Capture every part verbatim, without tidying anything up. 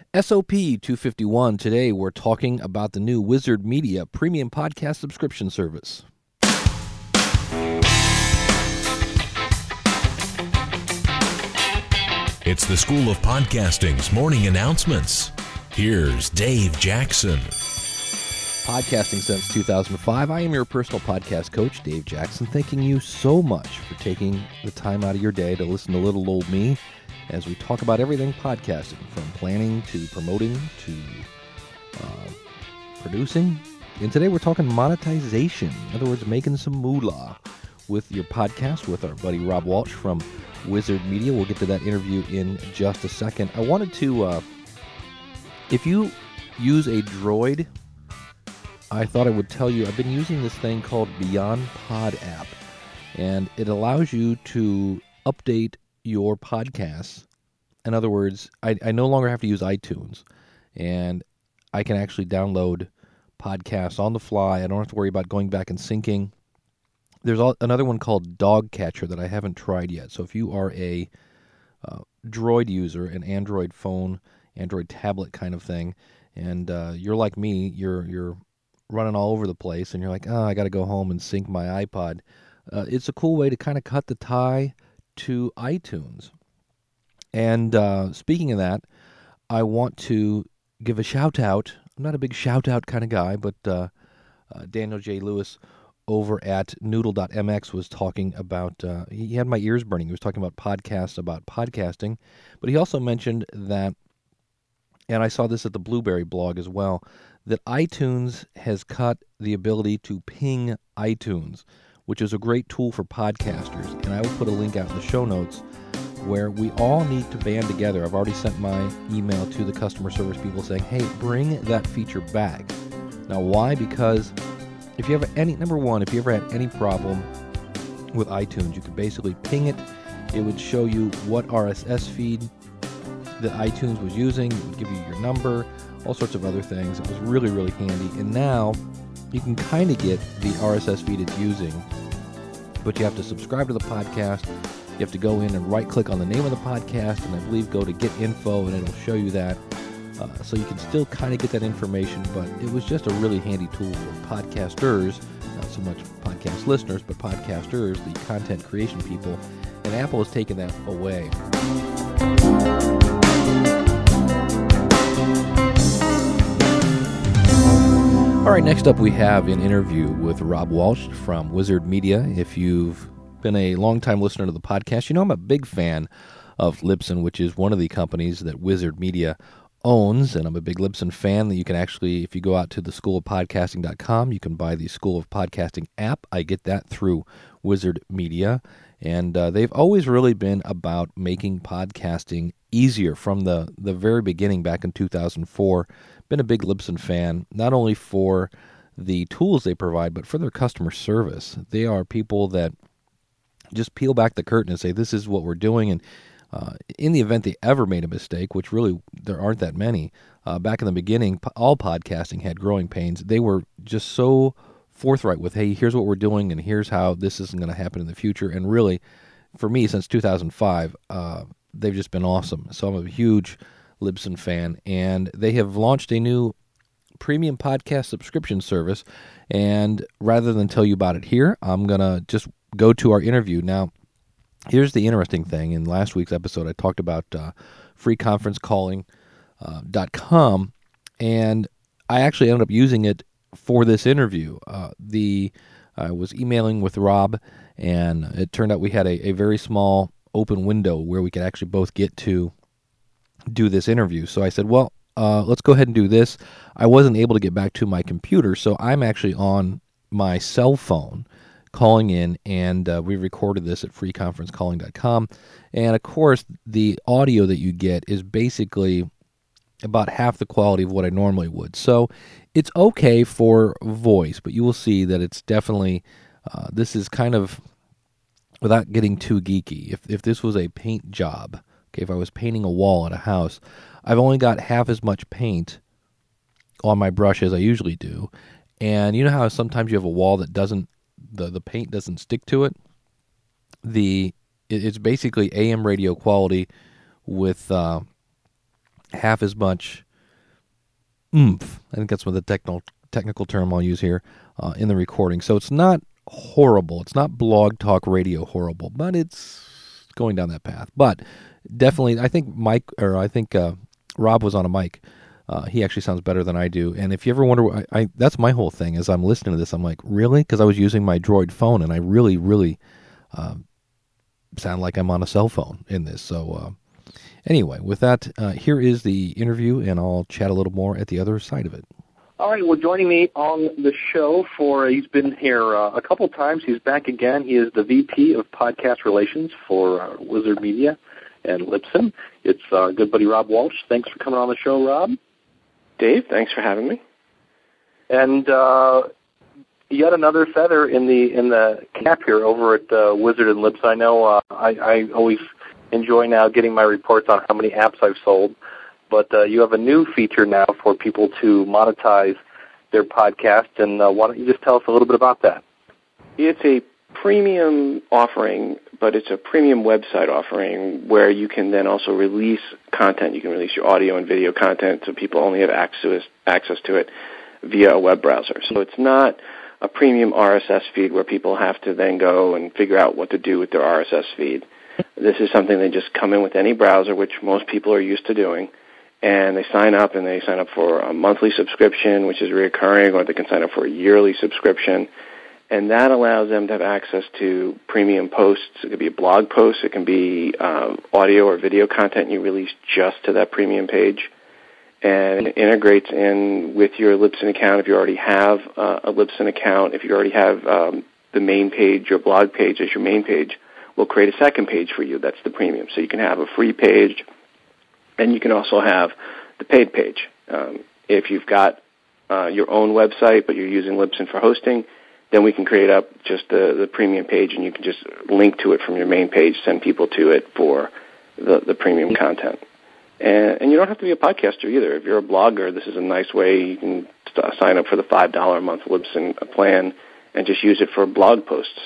S O P two fifty-one. Today we're talking about the new Wizard Media premium podcast subscription service. It's the School of Podcasting's morning announcements. Here's Dave Jackson. Podcasting since two thousand five. I am your personal podcast coach, Dave Jackson, thanking you so much for taking the time out of your day to listen to little old me as we talk about everything podcasting, from planning to promoting to uh, producing. And today we're talking monetization. In other words, making some moolah with your podcast with our buddy Rob Walsh from Wizard Media. We'll get to that interview in just a second. I wanted to, uh, if you use a Droid, I thought I would tell you, I've been using this thing called Beyond Pod app, and it allows you to update your podcasts. In other words, I, I no longer have to use iTunes, and I can actually download podcasts on the fly. I don't have to worry about going back and syncing. There's another one called Dogcatcher that I haven't tried yet. So if you are a uh, Droid user, an Android phone, Android tablet kind of thing, and uh, you're like me, you're you're running all over the place, and you're like, oh, I got to go home and sync my iPod. Uh, it's a cool way to kind of cut the tie to iTunes. And uh, speaking of that, I want to give a shout out. I'm not a big shout out kind of guy, but uh, uh, Daniel J. Lewis over at noodle dot m x was talking about, uh, he had my ears burning. He was talking about podcasts, about podcasting, but he also mentioned that, and I saw this at the Blueberry blog as well, that iTunes has cut the ability to ping iTunes, which is a great tool for podcasters. And I will put a link out in the show notes where we all need to band together. I've already sent my email to the customer service people saying, hey, bring that feature back. Now, why? Because if you have any, number one, if you ever had any problem with iTunes, you could basically ping it. It would show you what R S S feed that iTunes was using. It would give you your number, all sorts of other things. It was really, really handy. And now you can kind of get the R S S feed it's using, but you have to subscribe to the podcast. You have to go in and right-click on the name of the podcast, and I believe go to Get Info, and it'll show you that. Uh, so you can still kind of get that information, but it was just a really handy tool for podcasters, not so much podcast listeners, but podcasters, the content creation people, and Apple has taken that away. All right, next up we have an interview with Rob Walsh from Wizard Media. If you've been a long-time listener to the podcast, you know I'm a big fan of Libsyn, which is one of the companies that Wizard Media owns, and I'm a big Libsyn fan. That you can actually, if you go out to the school of podcasting dot com, you can buy the School of Podcasting app. I get that through Wizard Media, and uh, they've always really been about making podcasting easier from the, the very beginning back in two thousand four. Been a big Libsyn fan, not only for the tools they provide, but for their customer service. They are people that just peel back the curtain and say, this is what we're doing, and Uh, in the event they ever made a mistake, which really there aren't that many, uh, back in the beginning, all podcasting had growing pains. They were just so forthright with, hey, here's what we're doing, and here's how this isn't going to happen in the future. And really, for me, since two thousand five, uh, they've just been awesome. So I'm a huge Libsyn fan, and they have launched a new premium podcast subscription service. And rather than tell you about it here, I'm going to just go to our interview. Now, here's the interesting thing. In last week's episode, I talked about uh, free conference calling dot com, and I actually ended up using it for this interview. Uh, the I was emailing with Rob, and it turned out we had a, a very small open window where we could actually both get to do this interview. So I said, well, uh, let's go ahead and do this. I wasn't able to get back to my computer, so I'm actually on my cell phone calling in, and uh, we recorded this at free conference calling dot com. And of course, the audio that you get is basically about half the quality of what I normally would. So it's okay for voice, but you will see that it's definitely, uh, this is kind of, without getting too geeky, if if this was a paint job, okay, if I was painting a wall at a house, I've only got half as much paint on my brush as I usually do. And you know how sometimes you have a wall that doesn't, the, the paint doesn't stick to it? The it, It's basically A M radio quality with uh, half as much oomph. I think that's what the technical technical term I'll use here uh, in the recording. So it's not horrible. It's not Blog Talk Radio horrible, but it's going down that path. But definitely, I think Mike, or I think uh, Rob was on a mic. Uh, he actually sounds better than I do. And if you ever wonder, I, I that's my whole thing. As I'm listening to this, I'm like, really? Because I was using my Droid phone, and I really, really uh, sound like I'm on a cell phone in this. So uh, anyway, with that, uh, here is the interview, and I'll chat a little more at the other side of it. All right, well, joining me on the show for, he's been here uh, a couple times. He's back again. He is the V P of Podcast Relations for uh, Wizard Media and Libsyn. It's uh, good buddy Rob Walsh. Thanks for coming on the show, Rob. Dave, thanks for having me. And uh, yet another feather in the in the cap here over at uh, Wizard and Libsyn. I know uh, I, I always enjoy now getting my reports on how many apps I've sold. But uh, you have a new feature now for people to monetize their podcast, and uh, why don't you just tell us a little bit about that? It's a premium offering, but it's a premium website offering where you can then also release content. You can release your audio and video content so people only have access, access to it via a web browser. So it's not a premium R S S feed where people have to then go and figure out what to do with their R S S feed. This is something they just come in with any browser, which most people are used to doing, and they sign up, and they sign up for a monthly subscription, which is recurring, or they can sign up for a yearly subscription. And that allows them to have access to premium posts. It could be a blog post. It can be um, audio or video content you release just to that premium page. And it integrates in with your Libsyn account if you already have uh, a Libsyn account. If you already have um, the main page, your blog page as your main page, we'll create a second page for you. That's the premium. So you can have a free page, and you can also have the paid page. Um, if you've got uh, your own website, but you're using Libsyn for hosting, then we can create up just the, the premium page, and you can just link to it from your main page, send people to it for the, the premium content. And, and you don't have to be a podcaster either. If you're a blogger, this is a nice way. You can st- sign up for the five dollars a month Libsyn plan and just use it for blog posts.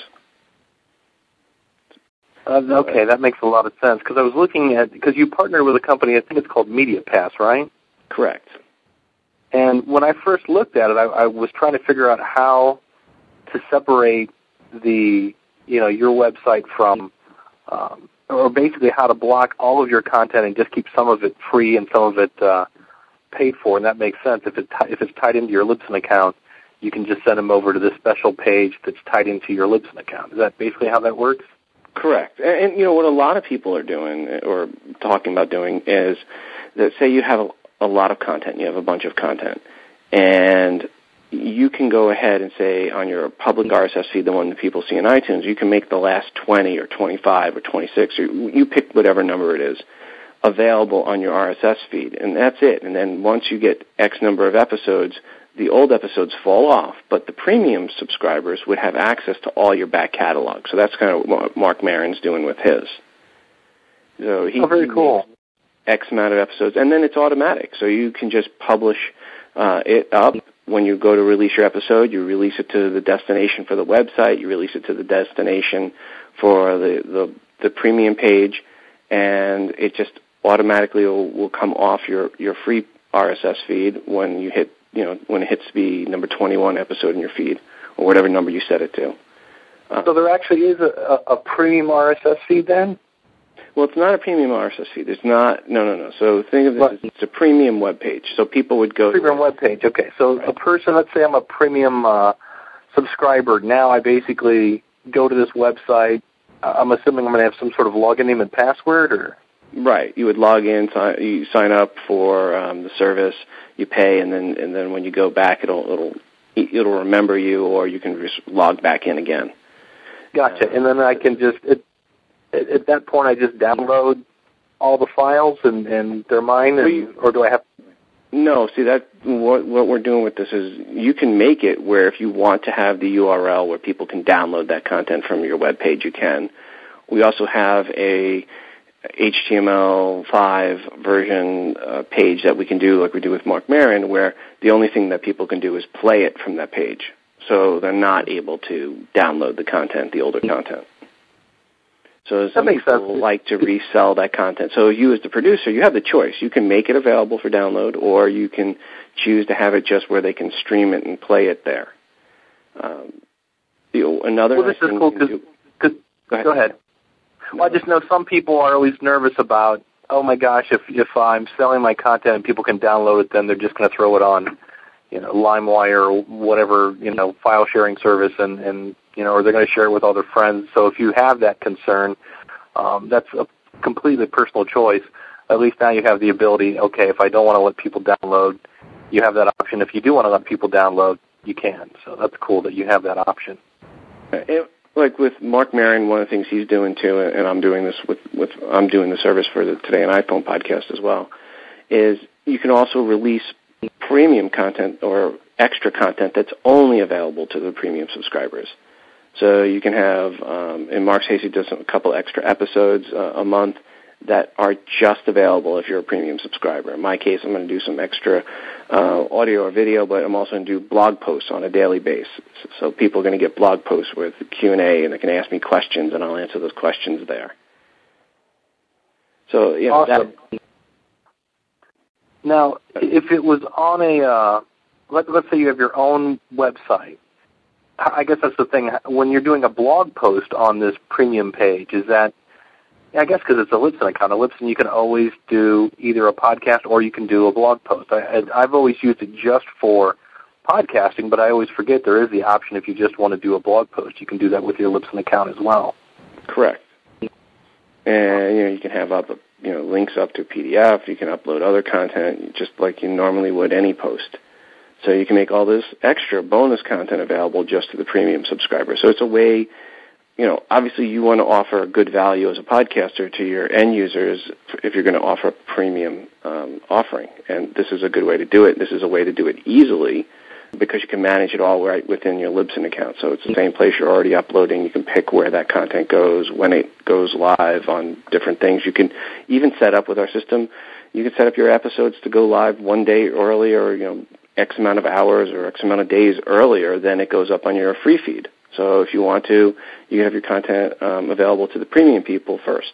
Uh, okay, that makes a lot of sense, because I was looking at, because you partner with a company, I think it's called MediaPass, right? Correct. And when I first looked at it, I, I was trying to figure out how to separate the, you know, your website from, um, or basically how to block all of your content and just keep some of it free and some of it uh, paid for, and that makes sense. If, it t- if it's tied into your Libsyn account, you can just send them over to this special page that's tied into your Libsyn account. Is that basically how that works? Correct. And, and, you know, what a lot of people are doing or talking about doing is that, say you have a, a lot of content, you have a bunch of content, and you can go ahead and say on your public R S S feed, the one that people see in iTunes, you can make the last twenty or twenty-five or twenty-six, or you pick whatever number it is, available on your R S S feed, and that's it. And then once you get X number of episodes, the old episodes fall off, but the premium subscribers would have access to all your back catalog. So that's kind of what Mark Maron's doing with his. So he, oh, very cool. X amount of episodes, and then it's automatic. So you can just publish uh, it up. When you go to release your episode, you release it to the destination for the website, you release it to the destination for the, the, the premium page, and it just automatically will, will come off your, your free R S S feed when you hit, you know, when it hits the number twenty-one episode in your feed, or whatever number you set it to. Uh, so there actually is a, a premium R S S feed then? Well, it's not a premium R S S feed. It's not, no, no, no. So think of this as it's a premium web page. So people would go Premium to web page, okay. So right. A person, let's say I'm a premium uh, subscriber. Now I basically go to this website. I'm assuming I'm going to have some sort of login name and password, or? Right. You would log in, sign, you sign up for um, the service, you pay, and then and then when you go back, it'll it'll it'll remember you, or you can just log back in again. Gotcha. Uh, and then I can just it, at that point, I just download all the files and, and they're mine, and, or do I have? No, see, that what, what we're doing with this is you can make it where if you want to have the U R L where people can download that content from your web page, you can. We also have a H T M L five version uh, page that we can do like we do with Mark Maron, where the only thing that people can do is play it from that page. So they're not able to download the content, the older content. So some that makes people sense. like to resell that content. So you as the producer, you have the choice. You can make it available for download, or you can choose to have it just where they can stream it and play it there. Um, the, another well, nice this is thing cool you can because do, go ahead. Go ahead. Well, I just know some people are always nervous about, oh my gosh, if if I'm selling my content and people can download it, then they're just going to throw it on, you know, LimeWire or whatever, you know, file sharing service, and, and you know, or they're going to share it with all their friends. So if you have that concern, um, that's a completely personal choice. At least now you have the ability, okay, if I don't want to let people download, you have that option. If you do want to let people download, you can. So that's cool that you have that option. It, like with Mark Maron, one of the things he's doing too, and I'm doing this with, with I'm doing the service for the Today on iPhone podcast as well, is you can also release premium content or extra content that's only available to the premium subscribers. So you can have, um, and Mark Stacey does a couple extra episodes uh, a month that are just available if you're a premium subscriber. In my case, I'm going to do some extra uh, audio or video, but I'm also going to do blog posts on a daily basis. So people are going to get blog posts with Q and A, and they can ask me questions, and I'll answer those questions there. So, you know, awesome. that, now, if it was on a, uh, let, let's say you have your own website, I guess that's the thing. When you're doing a blog post on this premium page, is that, I guess because it's a Libsyn account, a Libsyn you can always do either a podcast or you can do a blog post. I, I've always used it just for podcasting, but I always forget there is the option if you just want to do a blog post. You can do that with your Libsyn account as well. Correct. And, you know, you can have up, you know, links up to P D F. You can upload other content just like you normally would any post. So you can make all this extra bonus content available just to the premium subscriber. So it's a way, you know, obviously you want to offer good value as a podcaster to your end users if you're going to offer a premium um, offering. And this is a good way to do it. This is a way to do it easily because you can manage it all right within your Libsyn account. So it's the same place you're already uploading. You can pick where that content goes, when it goes live on different things. You can even set up with our system, you can set up your episodes to go live one day earlier, you know, X amount of hours or X amount of days earlier than it goes up on your free feed. So if you want to, you can have your content um, available to the premium people first.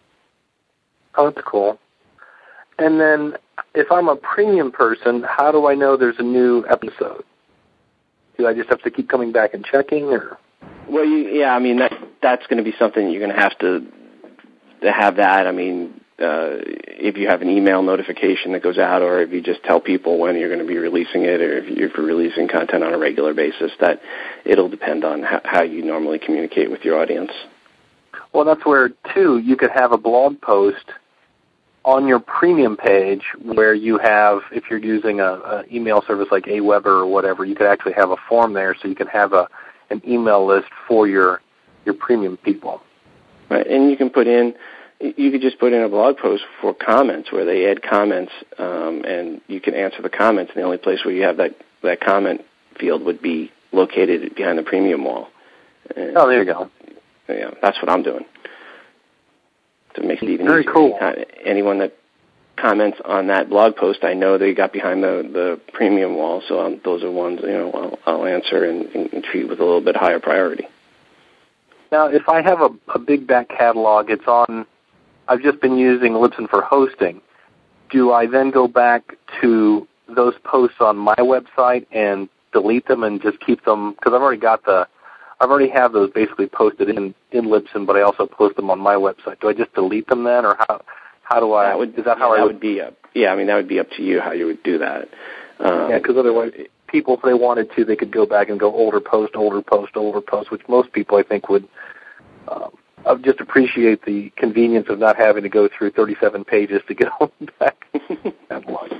Oh, that's cool. And then if I'm a premium person, how do I know there's a new episode? Do I just have to keep coming back and checking? Or? Well, you, yeah, I mean, that that's going to be something you're going to have to, to have that. I mean, Uh, if you have an email notification that goes out, or if you just tell people when you're going to be releasing it, or if you're releasing content on a regular basis, that it'll depend on how, how you normally communicate with your audience. Well, that's where, too, you could have a blog post on your premium page where you have, if you're using an email service like Aweber or whatever, you could actually have a form there so you can have a an email list for your, your premium people. Right, and you can put in You could just put in a blog post for comments where they add comments, um, and you can answer the comments. And the only place where you have that, that comment field would be located behind the premium wall. And, oh, there you go. Yeah, that's what I'm doing. So it makes it even Very easier. cool. Anyone that comments on that blog post, I know they got behind the, the premium wall, so um, those are ones, you know, I'll, I'll answer and, and treat with a little bit higher priority. Now, if I have a, a big back catalog, it's on, I've just been using Libsyn for hosting. Do I then go back to those posts on my website and delete them and just keep them? Because I've already got the, I've already have those basically posted in, in Libsyn, but I also post them on my website. Do I just delete them then, or how? How do I? That would, is that how yeah, I that would? would be up? Yeah, I mean that would be up to you how you would do that. Um, yeah, because otherwise, people, if they wanted to, they could go back and go older post, older post, older post, which most people I think would. Um, I would just appreciate the convenience of not having to go through thirty-seven pages to get all back catalog.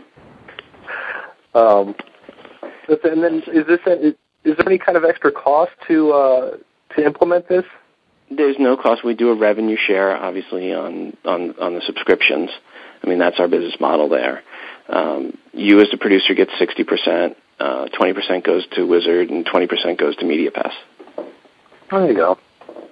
Um, and then, is this a, is there any kind of extra cost to uh, to implement this? There's no cost. We do a revenue share, obviously, on on, on the subscriptions. I mean, that's our business model there. Um, you, as the producer, get sixty percent. Uh, twenty percent goes to Wizard, and twenty percent goes to MediaPass. There you go.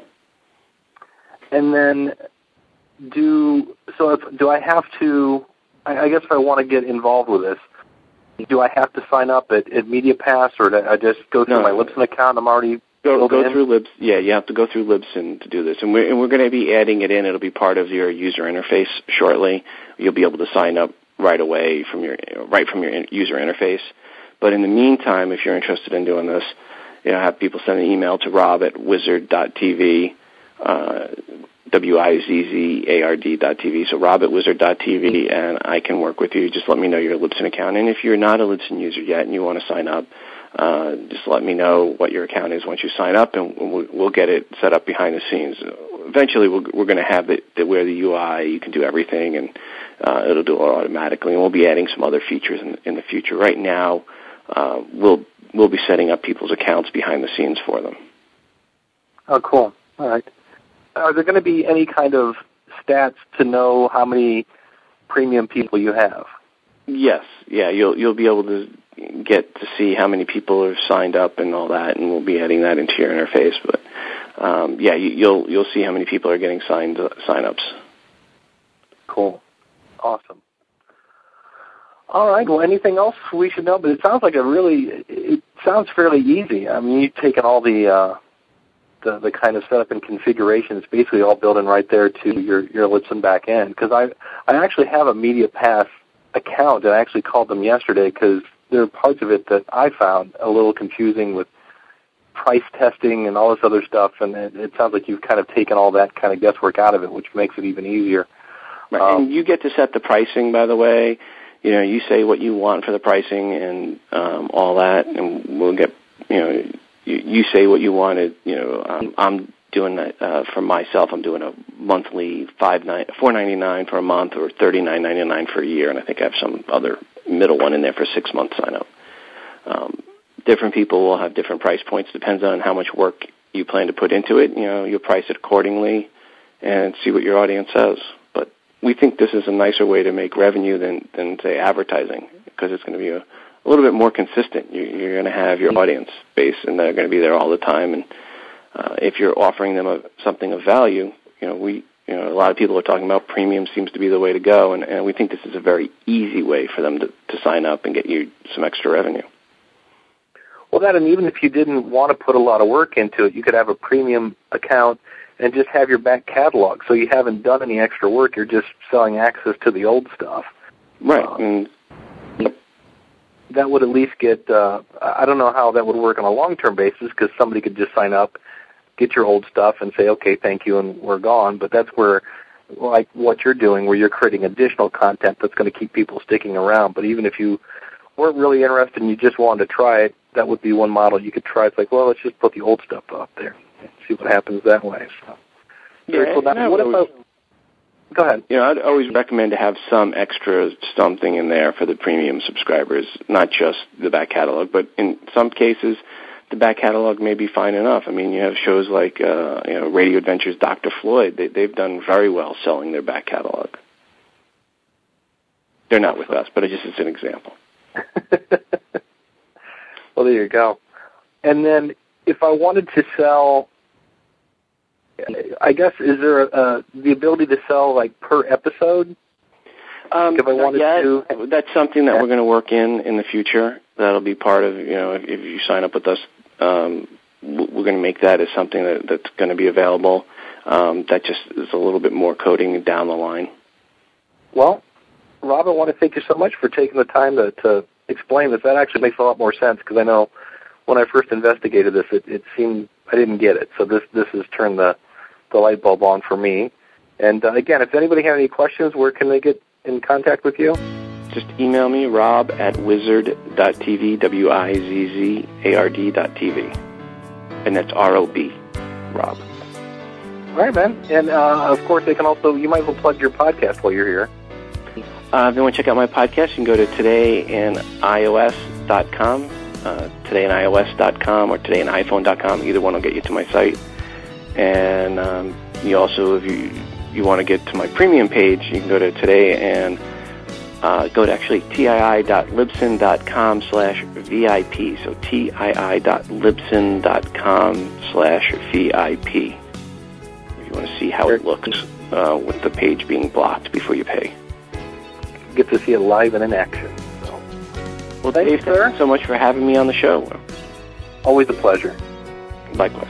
And then, do so. If, do I have to? I, I guess if I want to get involved with this, do I have to sign up at, at MediaPass, or do I just go through no. my Libsyn account? I'm already Go go through Libs. Yeah, you have to go through Libsyn to do this, and we're and we're going to be adding it in. It'll be part of your user interface shortly. You'll be able to sign up right away from your right from your user interface. But in the meantime, if you're interested in doing this, you know, have people send an email to Rob at wizard dot t v, uh, W I Z Z A R D dot T V. So Rob at wizard dot t v, and I can work with you. Just let me know your Libsyn account, and if you're not a Libsyn user yet and you want to sign up, Uh, just let me know what your account is once you sign up, and we'll, we'll get it set up behind the scenes. Eventually, we'll, we're going to have it where the U I, you can do everything, and uh, it'll do it automatically. And we'll be adding some other features in, in the future. Right now, uh, we'll we'll be setting up people's accounts behind the scenes for them. Oh, cool. All right. Are there going to be any kind of stats to know how many premium people you have? Yes. Yeah, you'll you'll be able to get to see how many people are signed up and all that, and we'll be adding that into your interface. But um, yeah, you, you'll you'll see how many people are getting signed uh, sign-ups. Cool, awesome. All right. Well, anything else we should know? But it sounds like a really it sounds fairly easy. I mean, you've taken all the uh, the the kind of setup and configuration. It's basically all built in right there to your your Libsyn back end. Because I I actually have a MediaPass account, and I actually called them yesterday because there are parts of it that I found a little confusing with price testing and all this other stuff, and it, it sounds like you've kind of taken all that kind of guesswork out of it, which makes it even easier. Right. Um, and you get to set the pricing, by the way. You know, you say what you want for the pricing and um, all that, and we'll get, you know, you, you say what you wanted. You know, um, I'm doing that uh, for myself. I'm doing a monthly five nine four ninety nine for a month, or thirty nine ninety nine for a year, and I think I have some other middle one in there for six months sign up. Um, different people will have different price points. Depends on how much work you plan to put into it. You know, you'll price it accordingly and see what your audience says. But we think this is a nicer way to make revenue than, than say, advertising, because it's going to be a, a little bit more consistent. You, you're going to have your audience base, and they're going to be there all the time. And uh, if you're offering them a, something of value, you know, we You know, a lot of people are talking about premium seems to be the way to go, and, and we think this is a very easy way for them to, to sign up and get you some extra revenue. Well, that, and even if you didn't want to put a lot of work into it, you could have a premium account and just have your back catalog, so you haven't done any extra work. You're just selling access to the old stuff. Right. Um, and, yep. That would at least get, uh, I don't know how that would work on a long-term basis, because somebody could just sign up, get your old stuff, and say, okay, thank you, and we're gone. But that's where, like what you're doing, where you're creating additional content that's going to keep people sticking around. But even if you weren't really interested and you just wanted to try it, that would be one model you could try. It's like, well, let's just put the old stuff up there and see what happens that way. So, yeah, cool. Now, what about, go ahead. You know, I'd always recommend to have some extra something in there for the premium subscribers, not just the back catalog, but in some cases, the back catalog may be fine enough. I mean, you have shows like uh, you know, Radio Adventures, Doctor Floyd. They, they've done very well selling their back catalog. They're not with us, but it just is an example. Well, there you go. And then if I wanted to sell, I guess, is there a, uh, the ability to sell like per episode? Um, if I wanted yeah, to, that's something that we're going to work in in the future. That'll be part of, you know, if, if you sign up with us, um, we're going to make that as something that, that's going to be available. Um, that just is a little bit more coding down the line. Well, Rob, I want to thank you so much for taking the time to, to explain this. That actually makes a lot more sense, because I know when I first investigated this, it, it seemed I didn't get it. So this this has turned the, the light bulb on for me. And uh, again, if anybody has any questions, where can they get in contact with you? Just email me, rob at wizard dot t v, W I Z Z A R D dot T V. And that's R O B, Rob. All right, man. And, uh, of course, they can also, you might as well plug your podcast while you're here. Uh, if you want to check out my podcast, you can go to today in I O S dot com, uh, today in I O S dot com, or today in iPhone dot com. Either one will get you to my site. And um, you also, if you you want to get to my premium page, you can go to today and uh, go to actually tii dot libsyn dot com slash V I P. So tii dot libsyn dot com slash V I P. If you want to see how it looks uh, with the page being blocked before you pay. Get to see it live and in action. So, well, thank Dave, you, sir. Thank you so much for having me on the show. Always a pleasure. Likewise.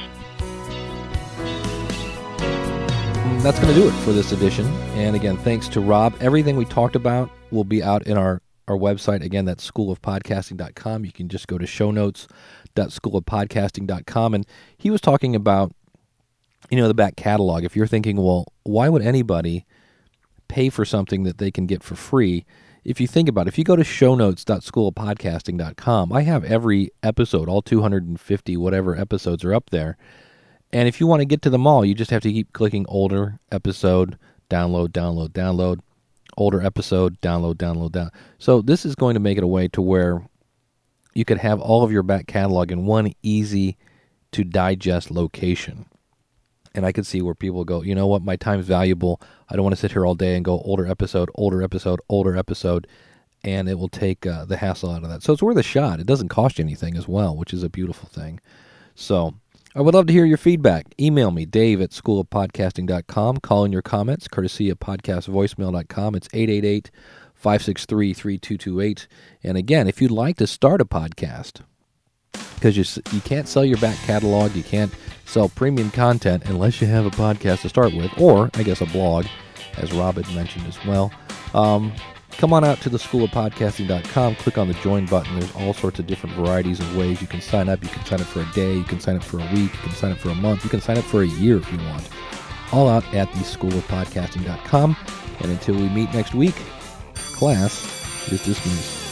That's going to do it for this edition. And again, thanks to Rob. Everything we talked about will be out in our, our website. Again, that's school of podcasting dot com. You can just go to show notes dot school of podcasting dot com. And he was talking about, you know, the back catalog. If you're thinking, well, why would anybody pay for something that they can get for free? If you think about it, if you go to show notes dot school of podcasting dot com, I have every episode, all two hundred fifty whatever episodes are up there. And if you want to get to them all, you just have to keep clicking older episode, download, download, download, older episode, download, download, down. So this is going to make it a way to where you could have all of your back catalog in one easy to digest location. And I could see where people go, you know what, my time's valuable. I don't want to sit here all day and go older episode, older episode, older episode, and it will take uh, the hassle out of that. So it's worth a shot. It doesn't cost you anything as well, which is a beautiful thing. So I would love to hear your feedback. Email me, Dave at school of podcasting dot com. Call in your comments, courtesy of podcast voicemail dot com. It's eight eight eight, five six three, three two two eight. And again, if you'd like to start a podcast, because you you can't sell your back catalog, you can't sell premium content unless you have a podcast to start with, or I guess a blog, as Rob had mentioned as well. Um, come on out to the school of podcasting dot com, click on the join button. There's all sorts of different varieties of ways you can sign up. You can sign up for a day, you can sign up for a week, you can sign up for a month, you can sign up for a year if you want. All out at the school of podcasting dot com. And until we meet next week, class is dismissed.